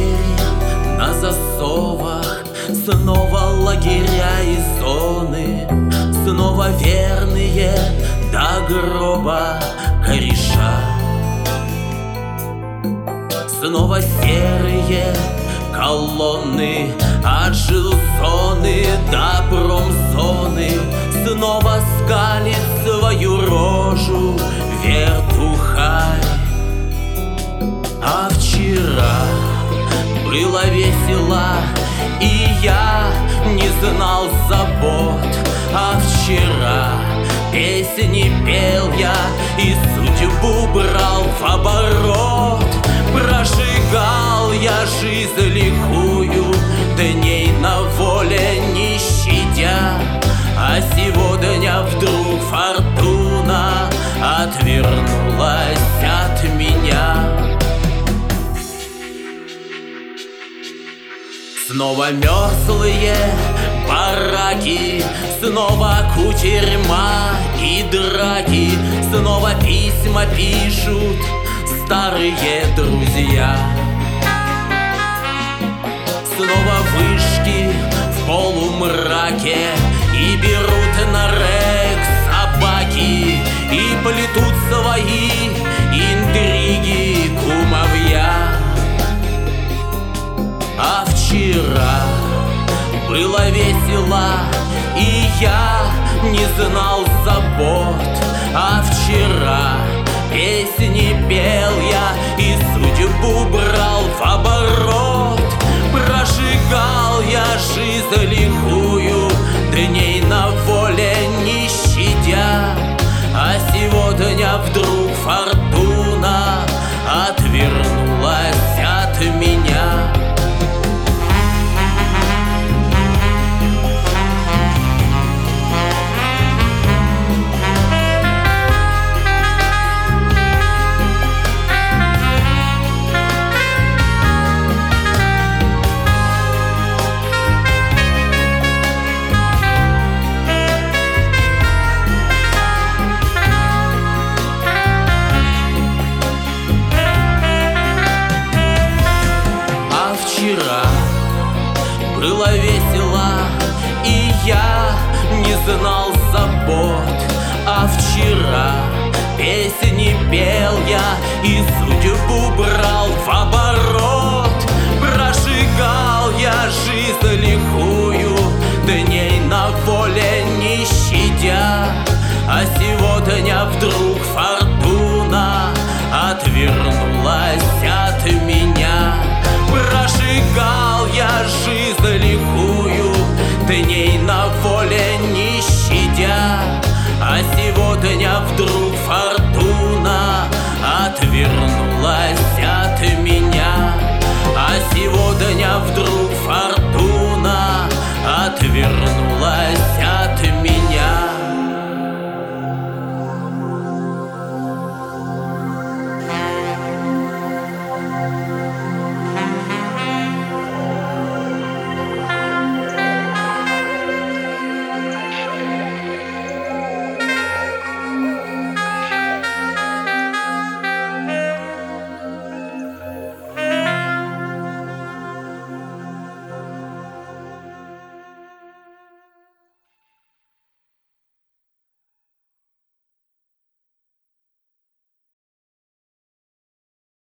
двери на засовах, снова лагеря и зоны, снова верные до гроба кореша. Снова серые колонны от жилзоны до промзоны, снова скалит свою рожу вертухай. А вчера было весело, и я не знал забот. А вчера песни пел я и судьбу брал в оборот. Прожигал я жизнь лихую, дней на воле не щадя. А сегодня вдруг фортуна отвернулась от меня. Снова мерзлые бараки, снова кутерьма и драки, снова письма пишут старые друзья. Снова вышки в полумраке и берут на рек собаки, и плетут свои интриги кумовья. А вчера было весело, и я не знал забот. А вчера песни пел я и судьбу брал в оборот. Прожигал я жизнь лихую, дней на воле не щадя. А сегодня вдруг фортуна отвернулась от меня. Вчера было весело, и я не знал забот. А вчера песни пел я и судьбу брал в оборот.